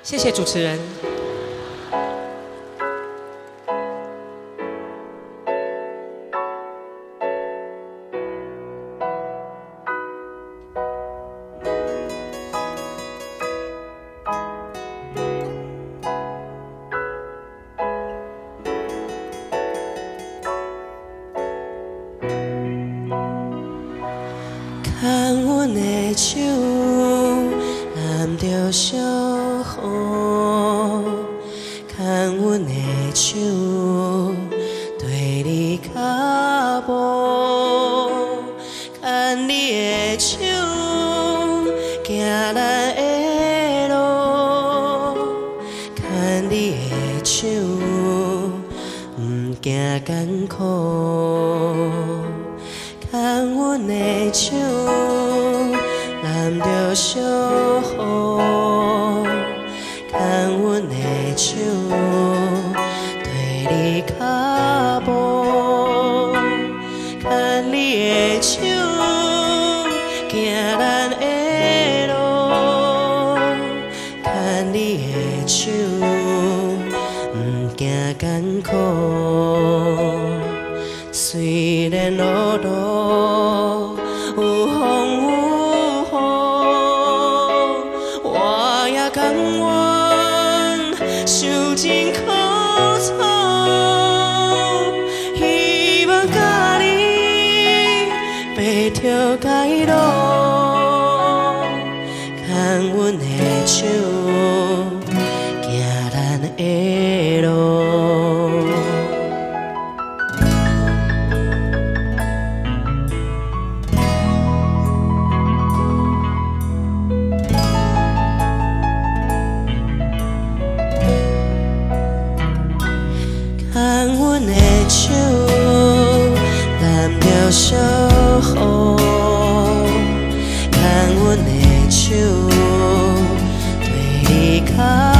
谢谢主持人。 牵阮的手，揽着小雨，牵阮的手，对你脚步，牵你的手，行咱的路，牵你的手，不惊艰苦。牵阮的手，揽着小雨，牵阮的手，对你脚步，牵你的手，行咱的路，牵你的手，不惊艰苦。虽然路路有风有雨，我也甘愿受尽苦楚，希望甲你爬着街路，牵阮的手，行咱的路。牵阮的手，揽着小雨，牵阮的手，对你脚。